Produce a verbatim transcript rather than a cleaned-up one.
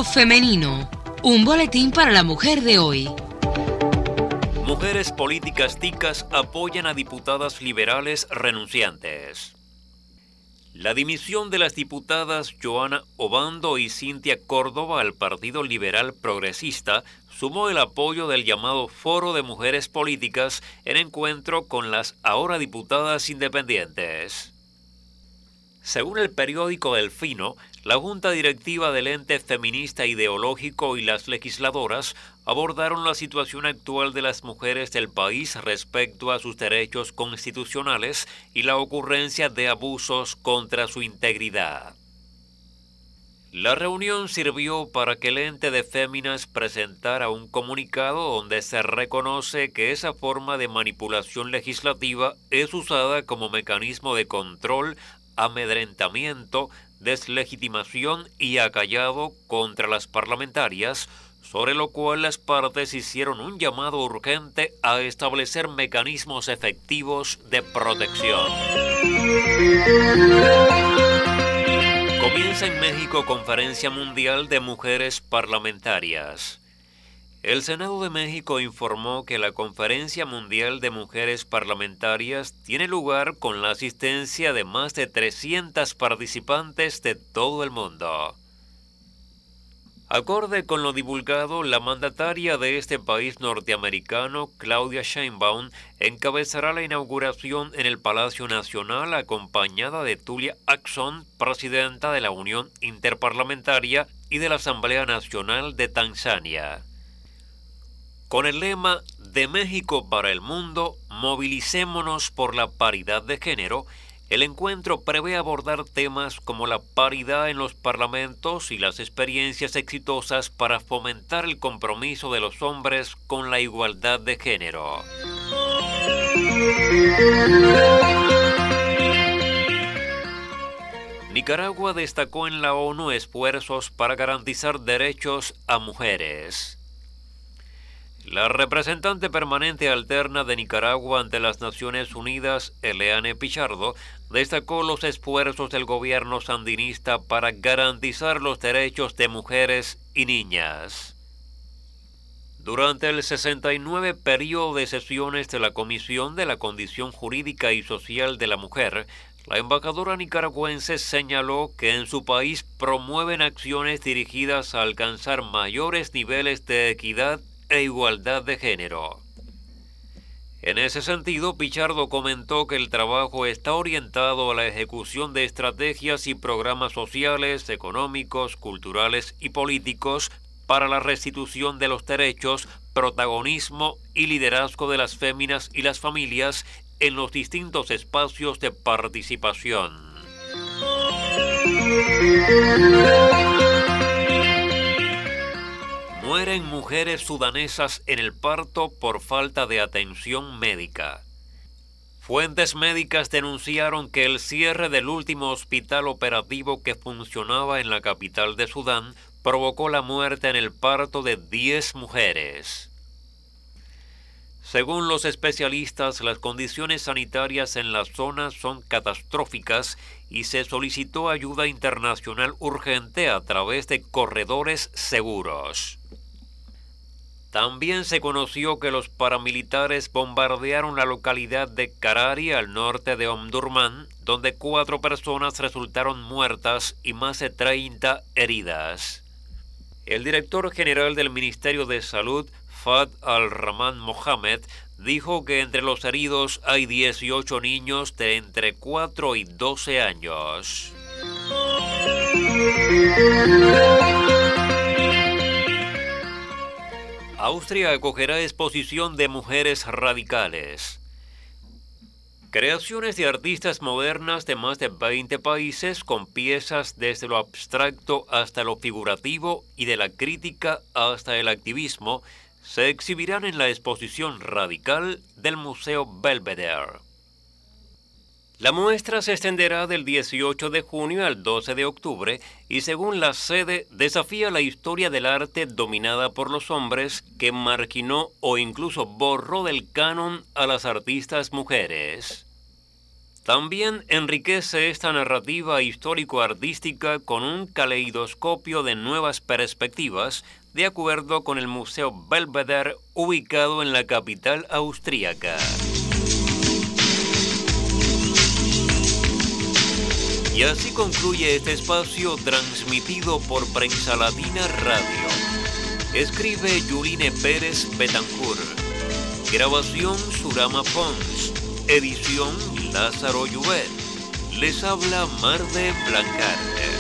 Femenino, un boletín para la mujer de hoy. Mujeres políticas ticas apoyan a diputadas liberales renunciantes. La dimisión de las diputadas Joana Obando y Cintia Córdoba al Partido Liberal Progresista sumó el apoyo del llamado Foro de Mujeres Políticas en encuentro con las ahora diputadas independientes. Según el periódico Delfino, la Junta Directiva del ente feminista ideológico y las legisladoras abordaron la situación actual de las mujeres del país respecto a sus derechos constitucionales y la ocurrencia de abusos contra su integridad. La reunión sirvió para que el ente de féminas presentara un comunicado donde se reconoce que esa forma de manipulación legislativa es usada como mecanismo de control, amedrentamiento, deslegitimación y acallado contra las parlamentarias, sobre lo cual las partes hicieron un llamado urgente a establecer mecanismos efectivos de protección. Comienza en México Conferencia Mundial de Mujeres Parlamentarias. El Senado de México informó que la Conferencia Mundial de Mujeres Parlamentarias tiene lugar con la asistencia de más de trescientas participantes de todo el mundo. Acorde con lo divulgado, la mandataria de este país norteamericano, Claudia Sheinbaum, encabezará la inauguración en el Palacio Nacional acompañada de Tulia Ackson, presidenta de la Unión Interparlamentaria y de la Asamblea Nacional de Tanzania. Con el lema De México para el Mundo, movilicémonos por la paridad de género, el encuentro prevé abordar temas como la paridad en los parlamentos y las experiencias exitosas para fomentar el compromiso de los hombres con la igualdad de género. Nicaragua destacó en la ONU esfuerzos para garantizar derechos a mujeres. La representante permanente alterna de Nicaragua ante las Naciones Unidas, Eleane Pichardo, destacó los esfuerzos del gobierno sandinista para garantizar los derechos de mujeres y niñas. Durante el sesenta y nueve periodo de sesiones de la Comisión de la Condición Jurídica y Social de la Mujer, la embajadora nicaragüense señaló que en su país promueven acciones dirigidas a alcanzar mayores niveles de equidad e igualdad de género. En ese sentido, Pichardo comentó que el trabajo está orientado a la ejecución de estrategias y programas sociales, económicos, culturales y políticos para la restitución de los derechos, protagonismo y liderazgo de las féminas y las familias en los distintos espacios de participación. Mueren mujeres sudanesas en el parto por falta de atención médica. Fuentes médicas denunciaron que el cierre del último hospital operativo que funcionaba en la capital de Sudán provocó la muerte en el parto de diez mujeres. Según los especialistas, las condiciones sanitarias en la zona son catastróficas y se solicitó ayuda internacional urgente a través de corredores seguros. También se conoció que los paramilitares bombardearon la localidad de Karari al norte de Omdurmán, donde cuatro personas resultaron muertas y más de treinta heridas. El director general del Ministerio de Salud, Fad al-Rahman Mohamed, dijo que entre los heridos hay dieciocho niños de entre cuatro y doce años. Austria acogerá exposición de mujeres radicales. Creaciones de artistas modernas de más de veinte países con piezas desde lo abstracto hasta lo figurativo y de la crítica hasta el activismo se exhibirán en la exposición radical del Museo Belvedere. La muestra se extenderá del dieciocho de junio al doce de octubre y, según la sede, desafía la historia del arte dominada por los hombres que marginó o incluso borró del canon a las artistas mujeres. También enriquece esta narrativa histórico-artística con un caleidoscopio de nuevas perspectivas, de acuerdo con el Museo Belvedere, ubicado en la capital austríaca. Y así concluye este espacio transmitido por Prensa Latina Radio. Escribe Yuline Pérez Betancourt. Grabación Surama Pons. Edición Lázaro Lluvet. Les habla Mar de Blancarte.